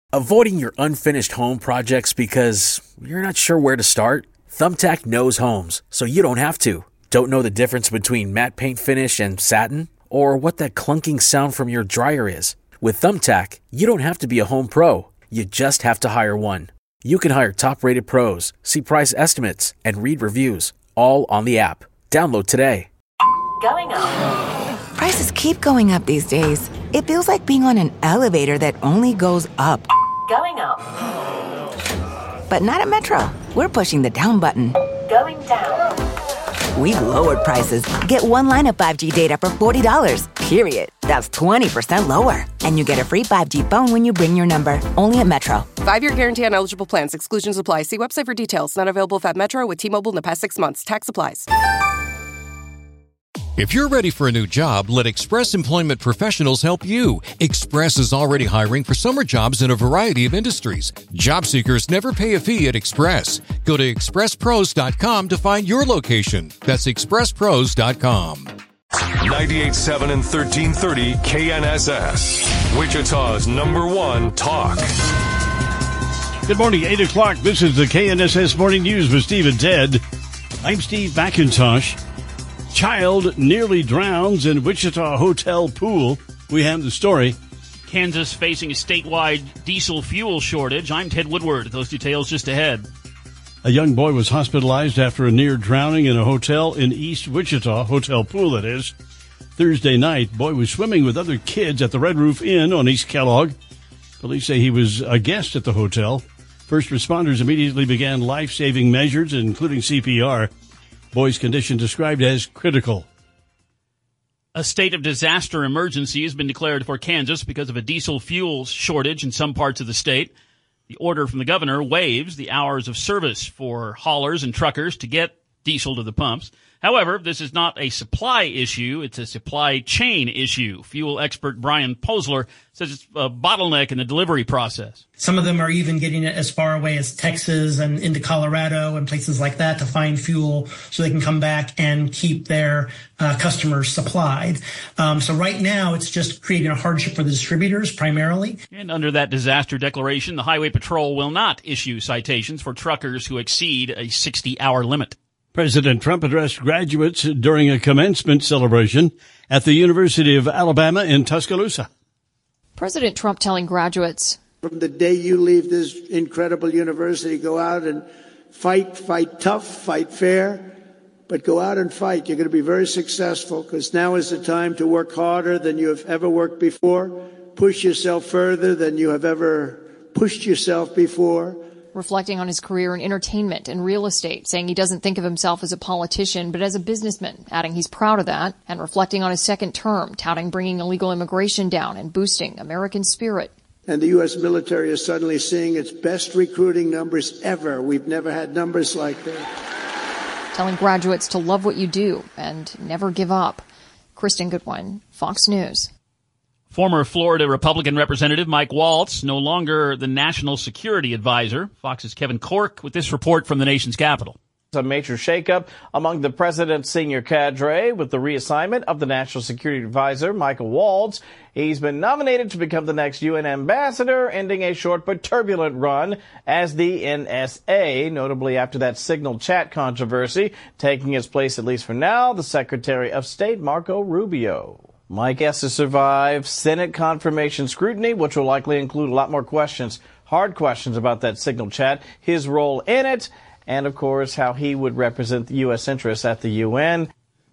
Avoiding your unfinished home projects because you're not sure where to start? Thumbtack knows homes, so you don't have to. Don't know the difference between matte paint finish and satin? Or what that clunking sound from your dryer is? With Thumbtack, you don't have to be a home pro. You just have to hire one. You can hire top-rated pros, see price estimates, and read reviews, all on the app. Download today. Going up. Prices keep going up these days. It feels like being on an elevator that only goes up. Going up. But not at Metro. We're pushing the down button. Going down. We've lowered prices. Get one line of 5G data for $40, period. That's 20% lower. And you get a free 5G phone when you bring your number. Only at Metro. 5-year guarantee on eligible plans. Exclusions apply. See website for details. Not available at Metro with T-Mobile in the past 6 months. Tax applies. If you're ready for a new job, let Express Employment Professionals help you. Express is already hiring for summer jobs in a variety of industries. Job seekers never pay a fee at Express. Go to expresspros.com to find your location. That's expresspros.com. 98.7 and 1330 KNSS, Wichita's #1 talk. Good morning, 8 o'clock. This is the KNSS Morning News with Steve and Ted. I'm Steve McIntosh. Child nearly drowns in Wichita hotel pool. We have the story. Kansas facing a statewide diesel fuel shortage. I'm Ted Woodward. Those details just ahead. A young boy was hospitalized after a near drowning in a hotel in East Wichita, hotel pool that is. Thursday night, boy was swimming with other kids at the Red Roof Inn on East Kellogg. Police say he was a guest at the hotel. First responders immediately began life-saving measures, including CPR. Boy's condition described as critical. A state of disaster emergency has been declared for Kansas because of a diesel fuel shortage in some parts of the state. The order from the governor waives the hours of service for haulers and truckers to get diesel to the pumps. However, this is not a supply issue. It's a supply chain issue. Fuel expert Brian Posler says it's a bottleneck in the delivery process. Some of them are even getting it as far away as Texas and into Colorado and places like that to find fuel so they can come back and keep their customers supplied. So right now, it's just creating a hardship for the distributors primarily. And under that disaster declaration, the Highway Patrol will not issue citations for truckers who exceed a 60-hour limit. President Trump addressed graduates during a commencement celebration at the University of Alabama in Tuscaloosa. President Trump telling graduates, from the day you leave this incredible university, go out and fight tough, fight fair, but go out and fight. You're going to be very successful because now is the time to work harder than you have ever worked before, push yourself further than you have ever pushed yourself before. reflecting on his career in entertainment and real estate, saying he doesn't think of himself as a politician, but as a businessman, adding he's proud of that, and reflecting on his second term, touting bringing illegal immigration down and boosting American spirit. And the U.S. military is suddenly seeing its best recruiting numbers ever. We've never had numbers like that. Telling graduates to love what you do and never give up. Kristen Goodwin, Fox News. Former Florida Republican Representative Mike Waltz, no longer the National Security Advisor. Fox's Kevin Cork with this report from the nation's capital. A major shakeup among the president's senior cadre with the reassignment of the National Security Advisor, Michael Waltz. He's been nominated to become the next UN ambassador, ending a short but turbulent run as the NSA, notably after that Signal chat controversy, taking his place, at least for now, the Secretary of State, Marco Rubio. Mike has to survive Senate confirmation scrutiny, which will likely include a lot more questions, hard questions about that Signal chat, his role in it, and, of course, how he would represent the U.S. interests at the UN.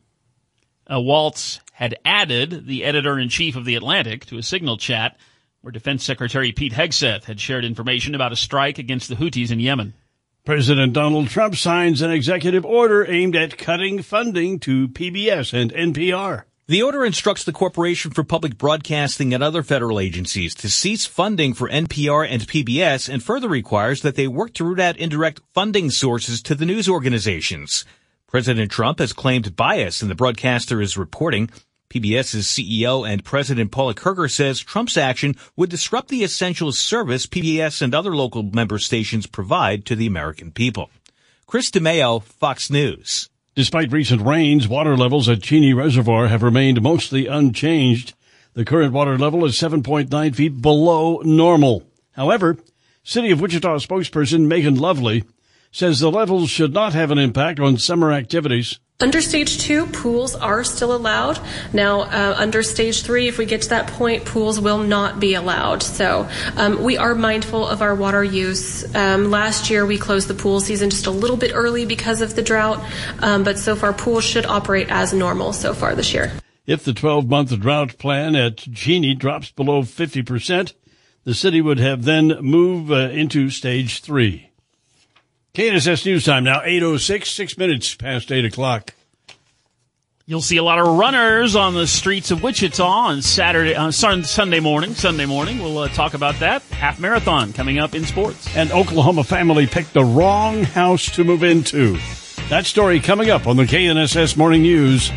Waltz had added the editor-in-chief of The Atlantic to a Signal chat where Defense Secretary Pete Hegseth had shared information about a strike against the Houthis in Yemen. President Donald Trump signs an executive order aimed at cutting funding to PBS and NPR. The order instructs the Corporation for Public Broadcasting and other federal agencies to cease funding for NPR and PBS and further requires that they work to root out indirect funding sources to the news organizations. President Trump has claimed bias in the broadcaster is reporting. PBS's CEO and President Paula Kerger says Trump's action would disrupt the essential service PBS and other local member stations provide to the American people. Chris DeMeo, Fox News. Despite recent rains, water levels at Cheney Reservoir have remained mostly unchanged. The current water level is 7.9 feet below normal. However, City of Wichita spokesperson Megan Lovely says the levels should not have an impact on summer activities. Under Stage 2, pools are still allowed. Now, under Stage 3, if we get to that point, pools will not be allowed. So we are mindful of our water use. Last year, we closed the pool season just a little bit early because of the drought, but so far, pools should operate as normal so far this year. If the 12-month drought plan at Genie drops below 50%, the city would have then move into Stage 3. KNSS News Time now, 8:06, 6 minutes past 8 o'clock. You'll see a lot of runners on the streets of Wichita on Sunday morning. We'll talk about that. Half marathon coming up in sports. An Oklahoma family picked the wrong house to move into. That story coming up on the KNSS Morning News.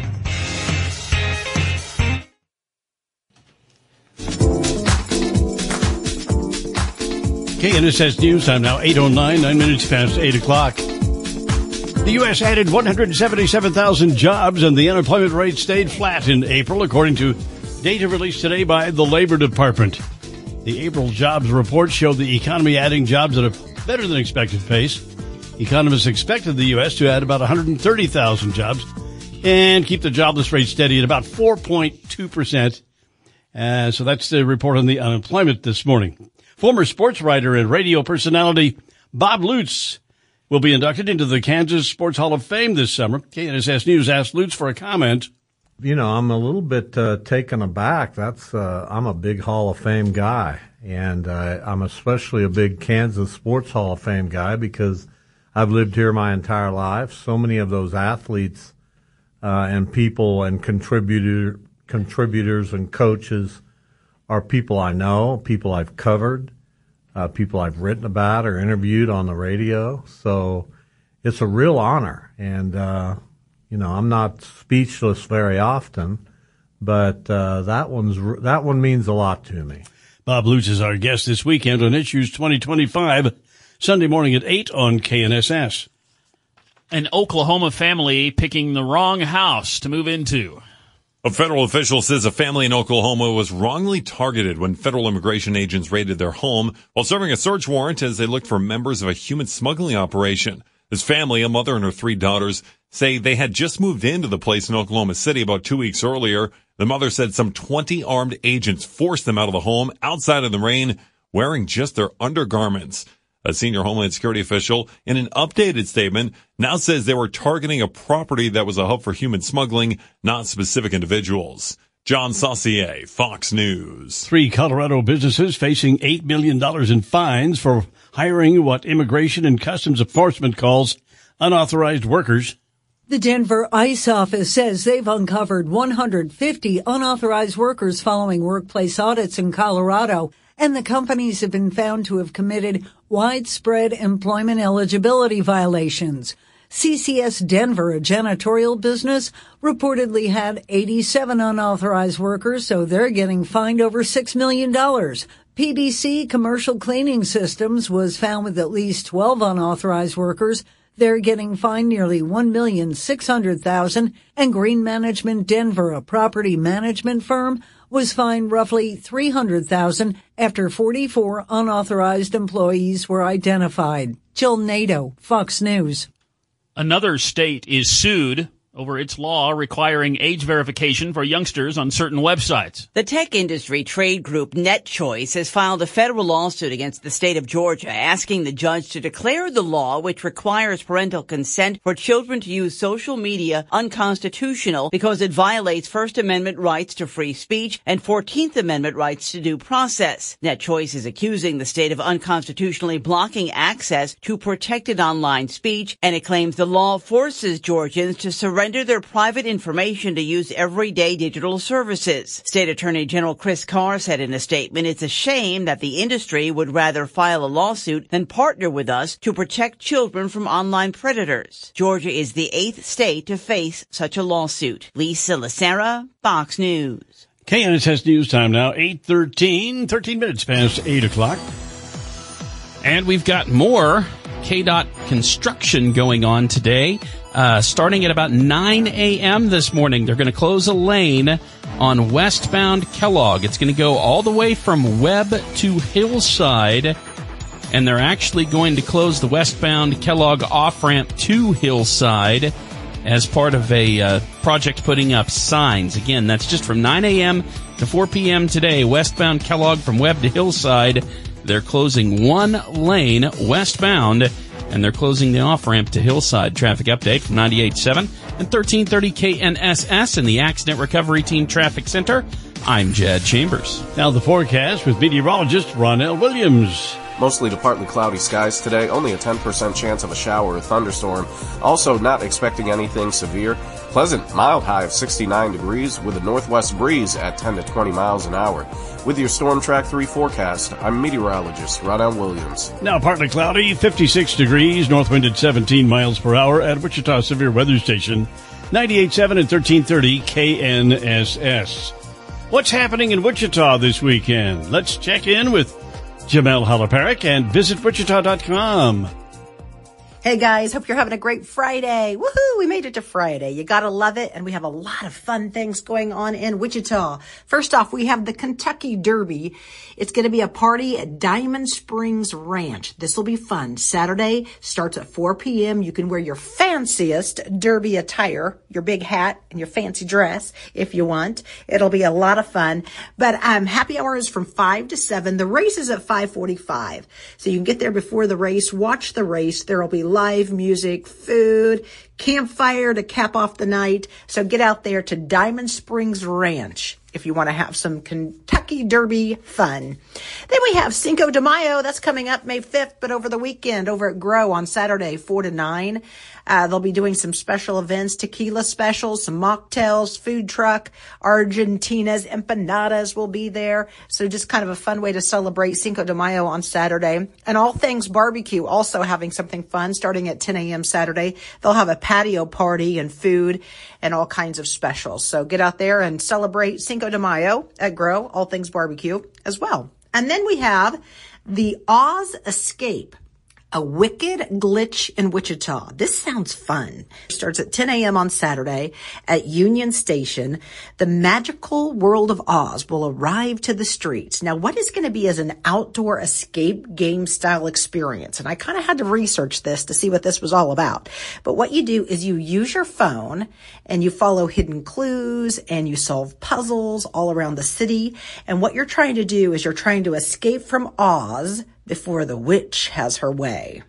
KNSS News Time now, 8:09, 9 minutes past 8 o'clock. The U.S. added 177,000 jobs and the unemployment rate stayed flat in April, according to data released today by the Labor Department. The April jobs report showed the economy adding jobs at a better than expected pace. Economists expected the U.S. to add about 130,000 jobs and keep the jobless rate steady at about 4.2%. So that's the report on the unemployment this morning. Former sports writer and radio personality Bob Lutz will be inducted into the Kansas Sports Hall of Fame this summer. KNSS News asked Lutz for a comment. You know, I'm a little bit taken aback. I'm a big Hall of Fame guy, and I'm especially a big Kansas Sports Hall of Fame guy because I've lived here my entire life. So many of those athletes and people and contributors and coaches are people I know, people I've covered, people I've written about or interviewed on the radio. So it's a real honor. And, I'm not speechless very often, but that one means a lot to me. Bob Lutz is our guest this weekend on Issues 2025, Sunday morning at 8 on KNSS. An Oklahoma family picking the wrong house to move into. A federal official says a family in Oklahoma was wrongly targeted when federal immigration agents raided their home while serving a search warrant as they looked for members of a human smuggling operation. This family, a mother and her 3 daughters, say they had just moved into the place in Oklahoma City about 2 weeks earlier. The mother said some 20 armed agents forced them out of the home outside in the rain, wearing just their undergarments. A senior Homeland Security official, in an updated statement, now says they were targeting a property that was a hub for human smuggling, not specific individuals. John Saucier, Fox News. 3 Colorado businesses facing $8 million in fines for hiring what Immigration and Customs Enforcement calls unauthorized workers. The Denver ICE office says they've uncovered 150 unauthorized workers following workplace audits in Colorado, and the companies have been found to have committed widespread employment eligibility violations. CCS Denver, a janitorial business, reportedly had 87 unauthorized workers, so they're getting fined over $6 million. PBC Commercial Cleaning Systems was found with at least 12 unauthorized workers. They're getting fined nearly $1,600,000. And Green Management Denver, a property management firm, was fined roughly $300,000 after 44 unauthorized employees were identified. Jill Nato, Fox News. Another state is sued over its law requiring age verification for youngsters on certain websites. The tech industry trade group NetChoice has filed a federal lawsuit against the state of Georgia, asking the judge to declare the law, which requires parental consent for children to use social media, unconstitutional because it violates First Amendment rights to free speech and 14th Amendment rights to due process. NetChoice is accusing the state of unconstitutionally blocking access to protected online speech, and it claims the law forces Georgians to surrender their private information to use everyday digital services. State Attorney General Chris Carr said in a statement, "It's a shame that the industry would rather file a lawsuit than partner with us to protect children from online predators." Georgia is the 8th state to face such a lawsuit. Lisa Lacera, Fox News. KNSS News Time now, 8:13, 13 minutes past 8 o'clock. And we've got more KDOT construction going on today. Starting at about 9 a.m. this morning, they're going to close a lane on westbound Kellogg. It's going to go all the way from Webb to Hillside, and they're actually going to close the westbound Kellogg off-ramp to Hillside as part of a project putting up signs. Again, that's just from 9 a.m. to 4 p.m. today. Westbound Kellogg from Webb to Hillside. They're closing one lane westbound, and they're closing the off-ramp to Hillside. Traffic update from 98.7 and 1330 KNSS in the Accident Recovery Team Traffic Center. I'm Jed Chambers. Now the forecast with meteorologist Ronell Williams. Mostly to partly cloudy skies today, only a 10% chance of a shower or thunderstorm. Also not expecting anything severe. Pleasant, mild high of 69 degrees with a northwest breeze at 10 to 20 miles an hour. With your Storm Track 3 forecast, I'm meteorologist Ronell Williams. Now partly cloudy, 56 degrees, north wind at 17 miles per hour at Wichita Severe Weather Station, 98.7 and 1330 KNSS. What's happening in Wichita this weekend? Let's check in with Jamel Halaparik and visitwichita.com. Hey guys, hope you're having a great Friday. Woohoo, we made it to Friday. You gotta love it, and we have a lot of fun things going on in Wichita. First off, we have the Kentucky Derby. It's gonna be a party at Diamond Springs Ranch. This will be fun. Saturday starts at 4 p.m. You can wear your fanciest Derby attire, your big hat and your fancy dress if you want. It'll be a lot of fun. But happy hour is from 5 to 7. The race is at 5:45. So you can get there before the race, watch the race. There'll be live music, food, campfire to cap off the night. So get out there to Diamond Springs Ranch if you want to have some Kentucky Derby fun. Then we have Cinco de Mayo. That's coming up May 5th, but over the weekend over at Grow on Saturday, 4 to 9. They'll be doing some special events, tequila specials, some mocktails, food truck, Argentina's empanadas will be there. So just kind of a fun way to celebrate Cinco de Mayo on Saturday. And All Things Barbecue also having something fun starting at 10 a.m. Saturday. They'll have a patio party and food and all kinds of specials. So get out there and celebrate Cinco de Mayo at Grow, All Things Barbecue as well. And then we have the Oz Escape, a wicked glitch in Wichita. This sounds fun. It starts at 10 a.m. on Saturday at Union Station. The magical world of Oz will arrive to the streets. Now, what is going to be as an outdoor escape game style experience? And I kind of had to research this to see what this was all about. But what you do is you use your phone and you follow hidden clues and you solve puzzles all around the city. And what you're trying to do is you're trying to escape from Oz before the witch has her way.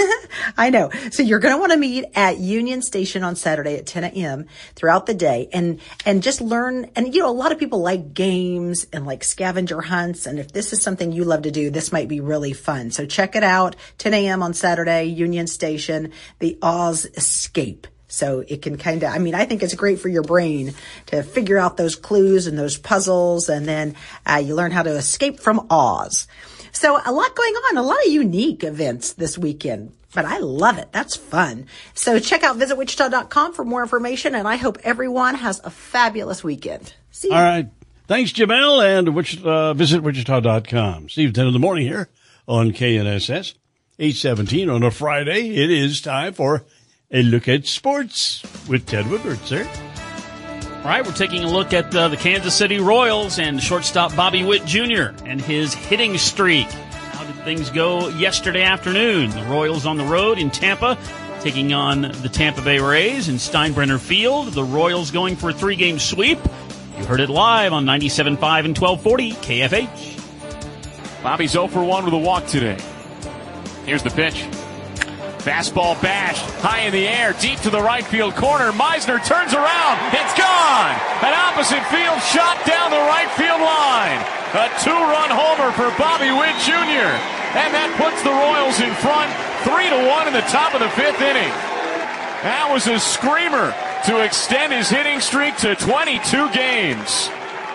I know. So you're going to want to meet at Union Station on Saturday at 10 a.m. throughout the day and just learn. And, a lot of people like games and like scavenger hunts. And if this is something you love to do, this might be really fun. So check it out. 10 a.m. on Saturday, Union Station, the Oz Escape. So it can I think it's great for your brain to figure out those clues and those puzzles. And then you learn how to escape from Oz. So a lot going on, a lot of unique events this weekend, but I love it. That's fun. So check out visitwichita.com for more information, and I hope everyone has a fabulous weekend. See you. All right. Thanks, Jamel, and visitwichita.com. See you 10 in the morning here on KNSS. 8:17 on a Friday. It is time for a look at sports with Ted Woodward, sir. All right, we're taking a look at the Kansas City Royals and shortstop Bobby Witt Jr. and his hitting streak. How did things go yesterday afternoon? The Royals on the road in Tampa, taking on the Tampa Bay Rays in Steinbrenner Field. The Royals going for a 3-game sweep. You heard it live on 97.5 and 1240 KFH. Bobby's 0 for 1 with a walk today. Here's the pitch. Fastball bashed, high in the air, deep to the right field corner. Meisner turns around. It's gone. An opposite field shot down the right field line. A 2-run homer for Bobby Witt Jr. And that puts the Royals in front 3-1 in the top of the 5th inning. That was a screamer to extend his hitting streak to 22 games.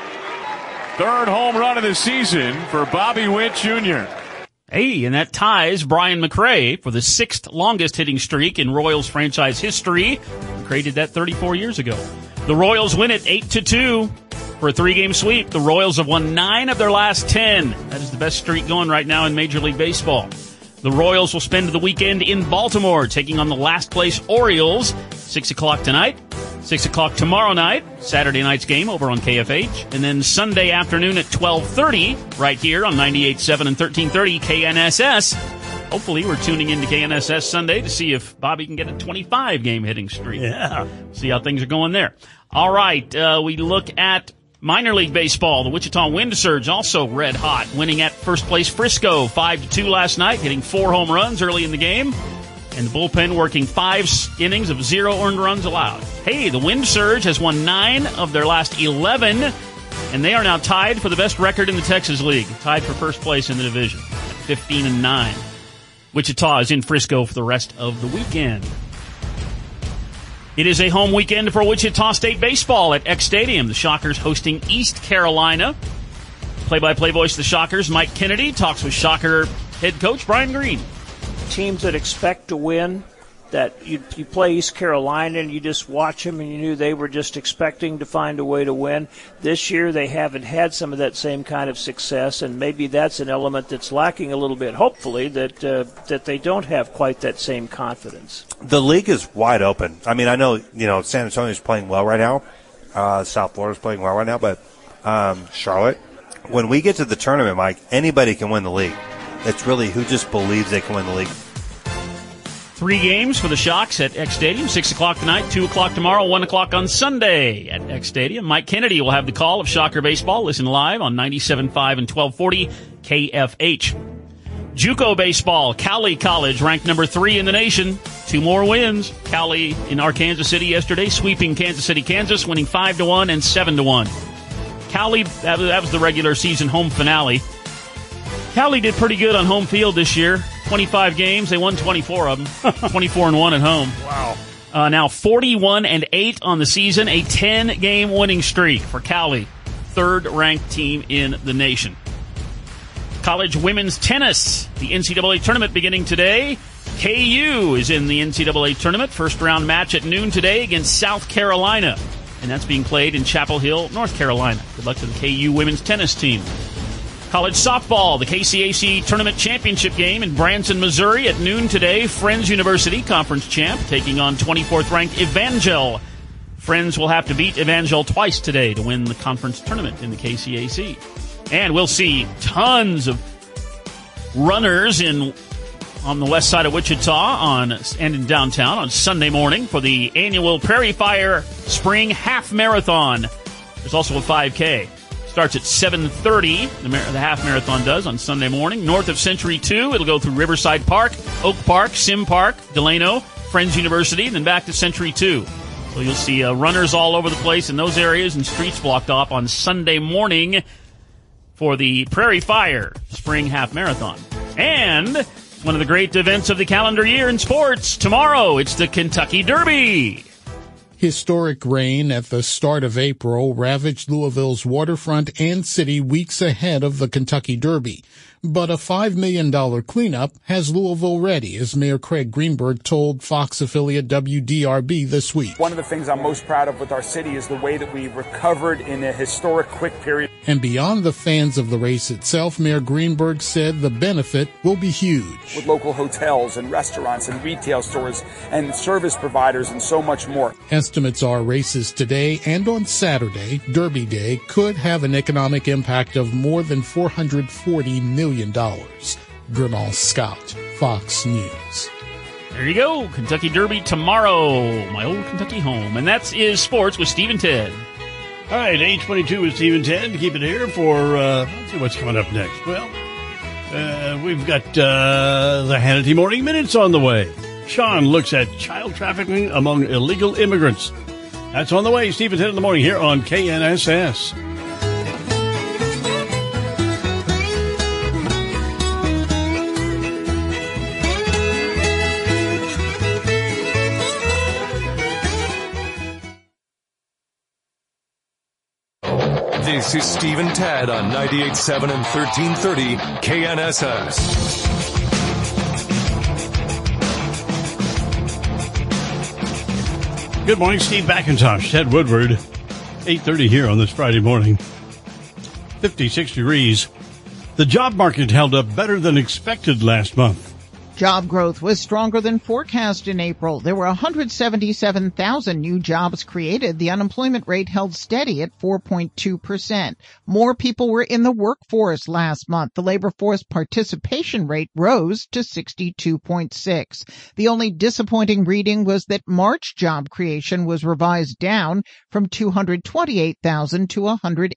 3rd home run of the season for Bobby Witt Jr. Hey, and that ties Brian McRae for the 6th longest hitting streak in Royals franchise history. McRae did that 34 years ago. The Royals win it 8-2 for a 3-game sweep. The Royals have won 9 of their last 10. That is the best streak going right now in Major League Baseball. The Royals will spend the weekend in Baltimore, taking on the last place Orioles. 6 o'clock tonight. 6 o'clock tomorrow night, Saturday night's game over on KFH. And then Sunday afternoon at 12:30, right here on 98.7 and 1330 KNSS. Hopefully we're tuning into KNSS Sunday to see if Bobby can get a 25-game hitting streak. Yeah. See how things are going there. All right, we look at minor league baseball. The Wichita Wind Surge also red hot, winning at first place Frisco 5-2 last night, hitting 4 home runs early in the game. And the bullpen working 5 innings of 0 earned runs allowed. Hey, the Wind Surge has won 9 of their last 11, and they are now tied for the best record in the Texas League, tied for first place in the division at 15-9. Wichita is in Frisco for the rest of the weekend. It is a home weekend for Wichita State baseball at Eck Stadium. The Shockers hosting East Carolina. Play-by-play voice of the Shockers, Mike Kennedy, talks with Shocker head coach Brian Green. Teams that expect to win, that you play East Carolina and you just watch them and you knew they were just expecting to find a way to win. This year they haven't had some of that same kind of success, and maybe that's an element that's lacking a little bit, hopefully, that they don't have quite that same confidence. The league is wide open. I mean, I know, San Antonio's playing well right now. South Florida's playing well right now, but Charlotte, when we get to the tournament, Mike, anybody can win the league. It's really who just believes they can win the league. 3 games for the Shocks at Eck Stadium, 6 o'clock tonight, 2 o'clock tomorrow, 1 o'clock on Sunday at Eck Stadium. Mike Kennedy will have the call of Shocker Baseball. Listen live on 97.5 and 1240 KFH. JUCO Baseball, Cowley College ranked number 3 in the nation. 2 more wins. Cowley in our Kansas City yesterday, sweeping Kansas City, Kansas, winning 5-1 and 7-1. Cowley, that was the regular season home finale. Cowley did pretty good on home field this year. 25 games. They won 24 of them. 24-1 at home. Wow. Now 41-8 on the season. A 10-game winning streak for Cowley. 3rd-ranked team in the nation. College women's tennis. The NCAA tournament beginning today. KU is in the NCAA tournament. First-round match at noon today against South Carolina. And that's being played in Chapel Hill, North Carolina. Good luck to the KU women's tennis team. College softball, the KCAC Tournament Championship game in Branson, Missouri at noon today. Friends University, conference champ, taking on 24th-ranked Evangel. Friends will have to beat Evangel twice today to win the conference tournament in the KCAC. And we'll see tons of runners on the west side of Wichita and in downtown on Sunday morning for the annual Prairie Fire Spring Half Marathon. There's also a 5K. Starts at 7:30, the half marathon does, on Sunday morning. North of Century 2, it'll go through Riverside Park, Oak Park, Sim Park, Delano, Friends University, and then back to Century 2. So you'll see runners all over the place in those areas and streets blocked off on Sunday morning for the Prairie Fire Spring Half Marathon. And one of the great events of the calendar year in sports, tomorrow, it's the Kentucky Derby. Historic rain at the start of April ravaged Louisville's waterfront and city weeks ahead of the Kentucky Derby. But a $5 million cleanup has Louisville ready, as Mayor Craig Greenberg told Fox affiliate WDRB this week. One of the things I'm most proud of with our city is the way that we recovered in a historic quick period. And beyond the fans of the race itself, Mayor Greenberg said the benefit will be huge. With local hotels and restaurants and retail stores and service providers and so much more. Estimates are races today and on Saturday, Derby Day, could have an economic impact of more than $440 million. Gernal Scott, Fox News. There you go. Kentucky Derby tomorrow. My old Kentucky home. And that is sports with Steve and Ted. All right, 8:22 with Steve and Ted. Keep it here for, let's see what's coming up next. Well, we've got the Hannity Morning Minutes on the way. Sean looks at child trafficking among illegal immigrants. That's on the way. Steve and Ted in the morning here on KNSS. This is Steve and Ted on 98.7 and 1330 KNSS. Good morning, Steve McIntosh, Ted Woodward. 8:30 here on this Friday morning. 56 degrees. The job market held up better than expected last month. Job growth was stronger than forecast in April. There were 177,000 new jobs created. The unemployment rate held steady at 4.2%. More people were in the workforce last month. The labor force participation rate rose to 62.6. The only disappointing reading was that March job creation was revised down from 228,000 to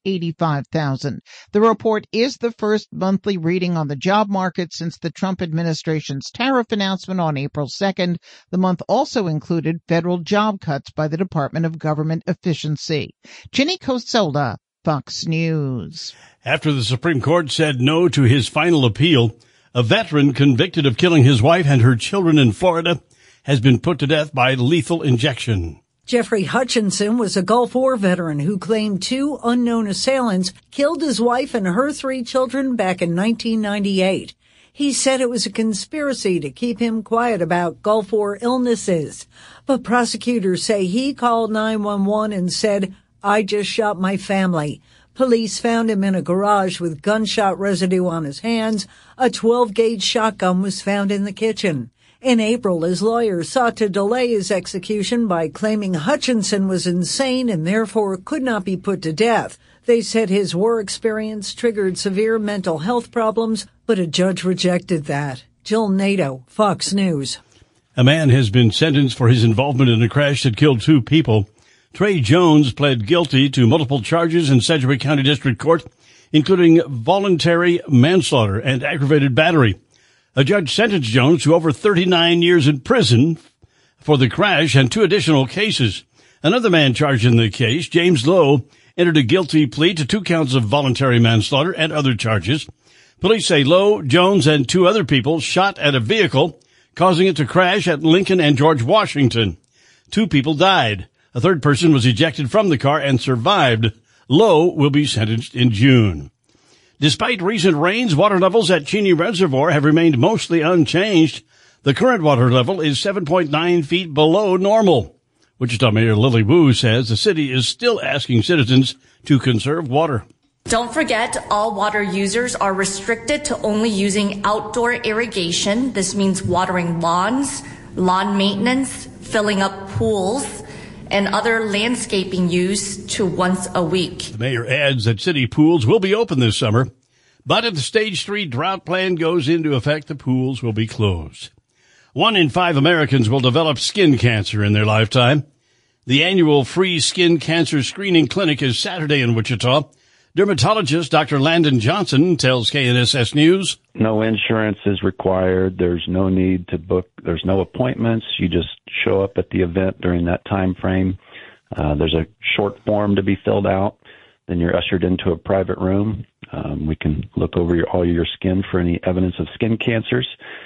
185,000. The report is the first monthly reading on the job market since the Trump administration's tariff announcement on April 2nd. The month also included federal job cuts by the Department of Government Efficiency. Ginny Coselda, Fox News. After the Supreme Court said no to his final appeal, a veteran convicted of killing his wife and her children in Florida has been put to death by lethal injection. Jeffrey Hutchinson was a Gulf War veteran who claimed 2 unknown assailants killed his wife and her 3 children back in 1998. He said it was a conspiracy to keep him quiet about Gulf War illnesses. But prosecutors say he called 911 and said, "I just shot my family." Police found him in a garage with gunshot residue on his hands. A 12-gauge shotgun was found in the kitchen. In April, his lawyers sought to delay his execution by claiming Hutchinson was insane and therefore could not be put to death. They said his war experience triggered severe mental health problems, but a judge rejected that. Jill Nato, Fox News. A man has been sentenced for his involvement in a crash that killed 2 people. Trey Jones pled guilty to multiple charges in Sedgwick County District Court, including voluntary manslaughter and aggravated battery. A judge sentenced Jones to over 39 years in prison for the crash and 2 additional cases. Another man charged in the case, James Lowe, entered a guilty plea to 2 counts of voluntary manslaughter and other charges. Police say Lowe, Jones, and 2 other people shot at a vehicle, causing it to crash at Lincoln and George Washington. 2 people died. A 3rd person was ejected from the car and survived. Lowe will be sentenced in June. Despite recent rains, water levels at Cheney Reservoir have remained mostly unchanged. The current water level is 7.9 feet below normal. Wichita Mayor Lily Wu says the city is still asking citizens to conserve water. Don't forget, all water users are restricted to only using outdoor irrigation. This means watering lawns, lawn maintenance, filling up pools, and other landscaping use to once a week. The mayor adds that city pools will be open this summer, but if the Stage 3 drought plan goes into effect, the pools will be closed. 1 in 5 Americans will develop skin cancer in their lifetime. The annual free skin cancer screening clinic is Saturday in Wichita. Dermatologist Dr. Landon Johnson tells KNSS News. No insurance is required. There's no need to book. There's no appointments. You just show up at the event during that time frame. There's a short form to be filled out. Then you're ushered into a private room. We can look over all your skin for any evidence of skin cancers.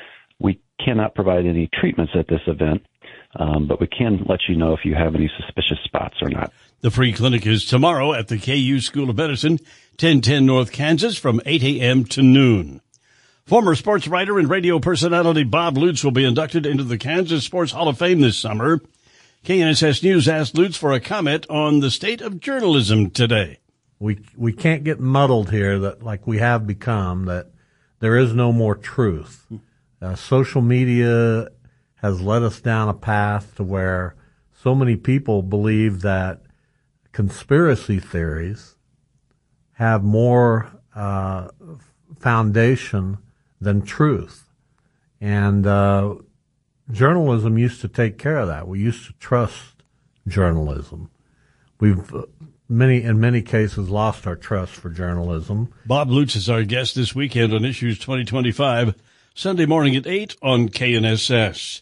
We cannot provide any treatments at this event, but we can let you know if you have any suspicious spots or not. The free clinic is tomorrow at the KU School of Medicine, 1010 North Kansas, from 8 a.m. to noon. Former sports writer and radio personality Bob Lutz will be inducted into the Kansas Sports Hall of Fame this summer. KNSS News asked Lutz for a comment on the state of journalism today. We can't get muddled here that like we have become, that there is no more truth. Social media has led us down a path to where so many people believe that conspiracy theories have more foundation than truth. And journalism used to take care of that. We used to trust journalism. We've in many cases lost our trust for journalism. Bob Lutz is our guest this weekend on Issues 2025, Sunday morning at 8 on KNSS.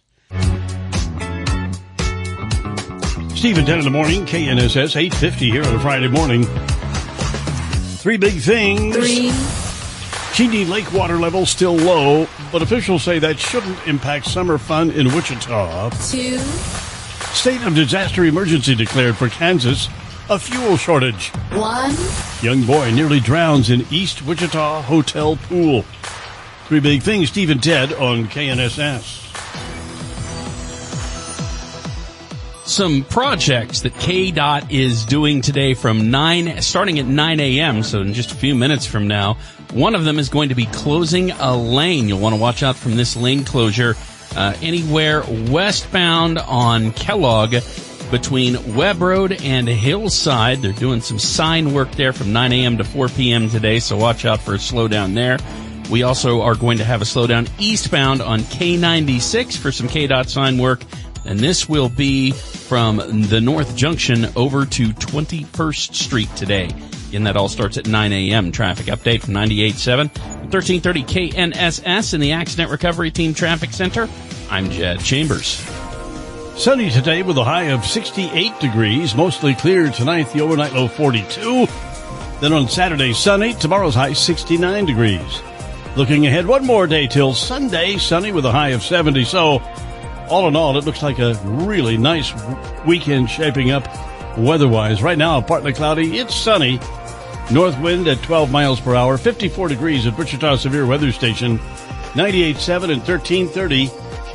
Stephen 10 in the morning, KNSS 850 here on a Friday morning. 3 big things. 3. Cheney Lake water level still low, but officials say that shouldn't impact summer fun in Wichita. 2. State of disaster emergency declared for Kansas. A fuel shortage. 1. Young boy nearly drowns in East Wichita hotel pool. 3 big things, Steve and Ted on KNSS. some projects that KDOT is doing today starting at 9 a.m., so in just a few minutes from now. One of them is going to be closing a lane. You'll want to watch out from this lane closure anywhere westbound on Kellogg between Webb Road and Hillside. They're doing some sign work there from 9 a.m. to 4 p.m. today, so watch out for a slowdown there. We also are going to have a slowdown eastbound on K96 for some KDOT sign work, and this will be from the North Junction over to 21st Street today. And that all starts at 9 a.m. Traffic update from 98.7 and 1330 KNSS in the Accident Recovery Team Traffic Center. I'm Jed Chambers. Sunny today with a high of 68 degrees. Mostly clear tonight, the overnight low 42. Then on Saturday, sunny. Tomorrow's high 69 degrees. Looking ahead one more day till Sunday, sunny with a high of 70. So all in all, it looks like a really nice weekend shaping up weather-wise. Right now, partly cloudy. It's sunny. North wind at 12 miles per hour. 54 degrees at Wichita Severe Weather Station. 98.7 and 1330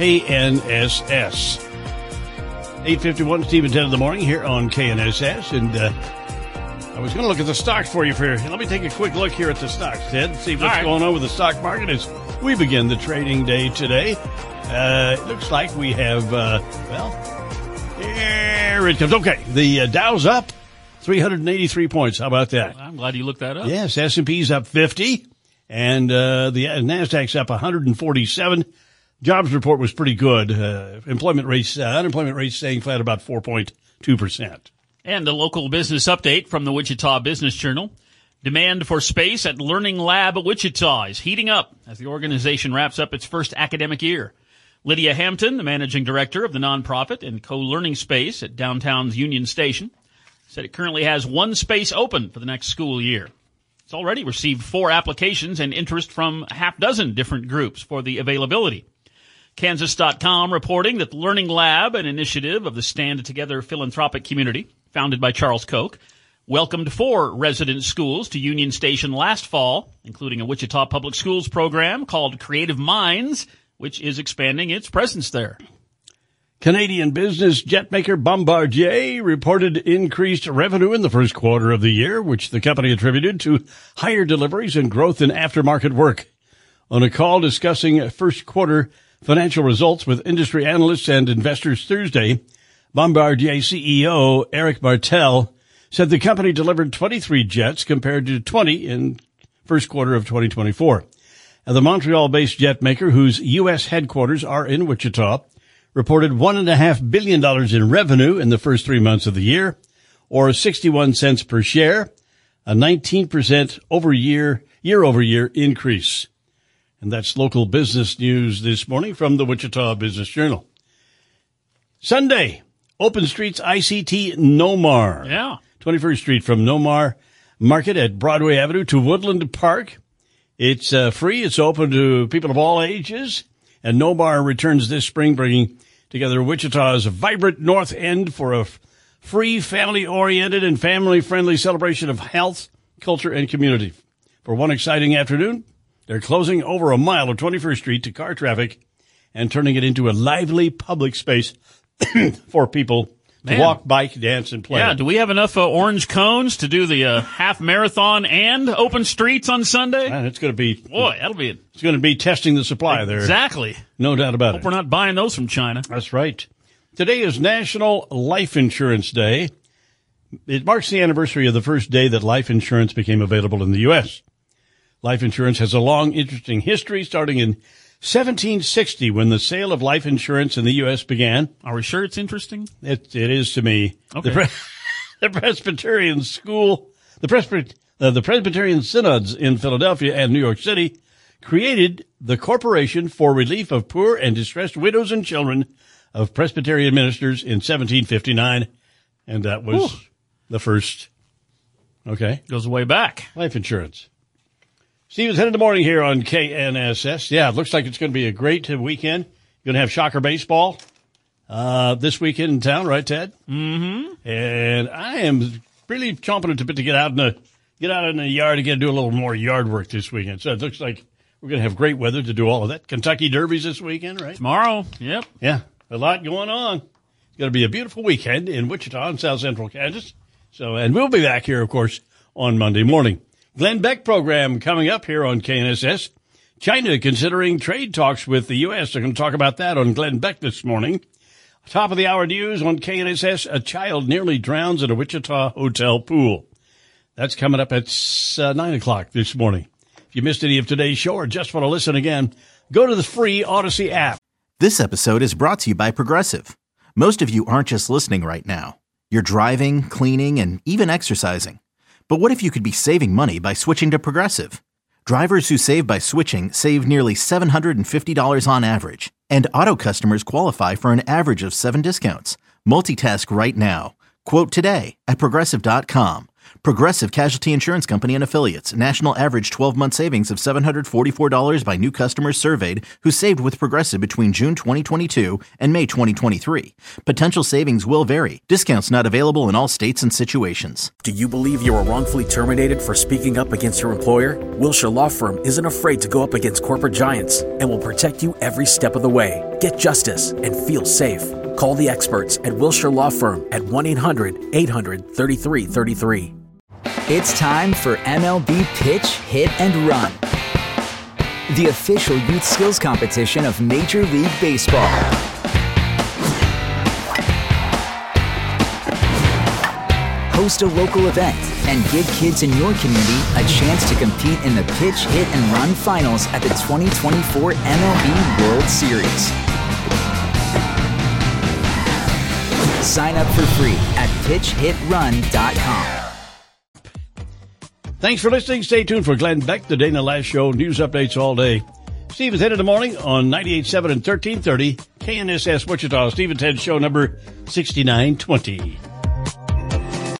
KNSS. 8:51, Steve and Ted in the morning here on KNSS. And I was going to look at the stocks for you. Let me take a quick look here at the stocks, Ted. See what's going on with the stock market as we begin the trading day today. It looks like we have, here it comes. Okay, the Dow's up 383 points. How about that? I'm glad you looked that up. Yes, S&P's up 50, and the NASDAQ's up 147. Jobs report was pretty good. Unemployment rates staying flat about 4.2%. And a local business update from the Wichita Business Journal. Demand for space at Learning Lab at Wichita is heating up as the organization wraps up its first academic year. Lydia Hampton, the managing director of the nonprofit and co-learning space at downtown's Union Station, said it currently has one space open for the next school year. It's already received 4 applications and interest from a half dozen different groups for the availability. Kansas.com reporting that the Learning Lab, an initiative of the Stand Together philanthropic community, founded by Charles Koch, welcomed 4 resident schools to Union Station last fall, including a Wichita Public Schools program called Creative Minds, which is expanding its presence there. Canadian business jet maker Bombardier reported increased revenue in the first quarter of the year, which the company attributed to higher deliveries and growth in aftermarket work. On a call discussing first quarter financial results with industry analysts and investors Thursday, Bombardier CEO Eric Martel said the company delivered 23 jets compared to 20 in first quarter of 2024. And the Montreal-based jet maker, whose U.S. headquarters are in Wichita, reported $1.5 billion in revenue in the first 3 months of the year, or 61 cents per share, a 19% year-over-year increase. And that's local business news this morning from the Wichita Business Journal. Sunday, Open Streets ICT Nomar. Yeah. 21st Street from Nomar Market at Broadway Avenue to Woodland Park. It's free. It's open to people of all ages. And Nomar returns this spring, bringing together Wichita's vibrant North End for a free, family-oriented, and family-friendly celebration of health, culture, and community. For one exciting afternoon, they're closing over a mile of 21st Street to car traffic and turning it into a lively public space for people to walk, bike, dance, and play. Yeah, do we have enough orange cones to do the half marathon and open streets on Sunday? It's going to be... Boy, that'll be it. It's going to be testing the supply there. Exactly. No doubt about it. Hope we're not buying those from China. That's right. Today is National Life Insurance Day. It marks the anniversary of the first day that life insurance became available in the U.S. Life insurance has a long, interesting history, starting in 1760 when the sale of life insurance in the U.S. began. Are we sure it's interesting? It is to me. Okay. The Presbyterian School, the Presbyterian Synods in Philadelphia and New York City created the Corporation for Relief of Poor and Distressed Widows and Children of Presbyterian Ministers in 1759. And that was the first. Okay. Goes way back. Life insurance. Steven's Head in the Morning here on KNSS. Yeah, it looks like it's going to be a great weekend. You're going to have Shocker baseball this weekend in town, right, Ted? Mm-hmm. And I am really chomping at the bit to get out in the yard again, do a little more yard work this weekend. So it looks like we're going to have great weather to do all of that. Kentucky Derbies this weekend, right? Tomorrow, yep. Yeah, a lot going on. It's going to be a beautiful weekend in Wichita and South Central Kansas. And we'll be back here, of course, on Monday morning. Glenn Beck program coming up here on KNSS. China considering trade talks with the U.S. They're going to talk about that on Glenn Beck this morning. Top of the hour news on KNSS. A child nearly drowns at a Wichita hotel pool. That's coming up at 9 o'clock this morning. If you missed any of today's show or just want to listen again, go to the free Odyssey app. This episode is brought to you by Progressive. Most of you aren't just listening right now. You're driving, cleaning, and even exercising. But what if you could be saving money by switching to Progressive? Drivers who save by switching save nearly $750 on average. And auto customers qualify for an average of 7 discounts. Multitask right now. Quote today at Progressive.com. Progressive Casualty Insurance Company and Affiliates. National average 12-month savings of $744 by new customers surveyed who saved with Progressive between June 2022 and May 2023. Potential savings will vary. Discounts not available in all states and situations. Do you believe you were wrongfully terminated for speaking up against your employer? Wilshire Law Firm isn't afraid to go up against corporate giants and will protect you every step of the way. Get justice and feel safe. Call the experts at Wilshire Law Firm at 1-800-800-3333. It's time for MLB Pitch, Hit, and Run, the official youth skills competition of Major League Baseball. Host a local event and give kids in your community a chance to compete in the Pitch, Hit, and Run finals at the 2024 MLB World Series. Sign up for free at pitchhitrun.com. Thanks for listening. Stay tuned for Glenn Beck, the Dana Lash Show. News updates all day. Steve is Ted in the morning on 98.7 and 1330 KNSS Wichita. Steve and Ted Show number 6920.